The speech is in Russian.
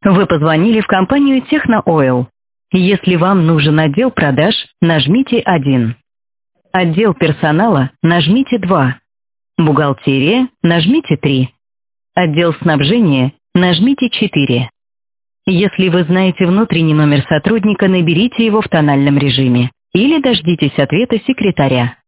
Вы позвонили в компанию Техно-Ойл. Если вам нужен отдел продаж, нажмите 1. Отдел персонала, нажмите 2. Бухгалтерия, нажмите 3. Отдел снабжения, нажмите 4. Если вы знаете внутренний номер сотрудника, наберите его в тональном режиме или дождитесь ответа секретаря.